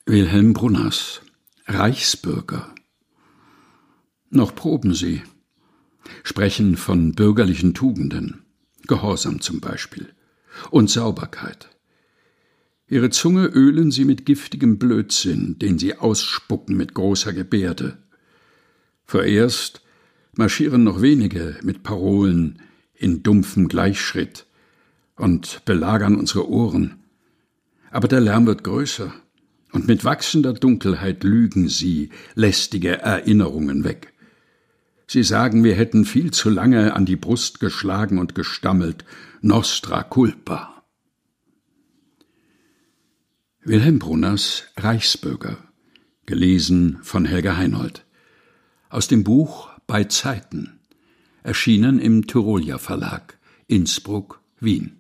Wilhelm Brunners Reichsbürger. Noch proben sie, sprechen von bürgerlichen Tugenden, Gehorsam zum Beispiel, und Sauberkeit. Ihre Zunge ölen sie mit giftigem Blödsinn, den sie ausspucken mit großer Gebärde. Vorerst marschieren noch wenige mit Parolen in dumpfem Gleichschritt und belagern unsere Ohren. Aber der Lärm wird größer, und mit wachsender Dunkelheit lügen sie lästige Erinnerungen weg. Sie sagen, wir hätten viel zu lange an die Brust geschlagen und gestammelt, Nostra culpa. Wilhelm Brunners Reichsbürger, gelesen von Helga Heinold. Aus dem Buch Bei Zeiten, erschienen im Tyrolia Verlag, Innsbruck, Wien.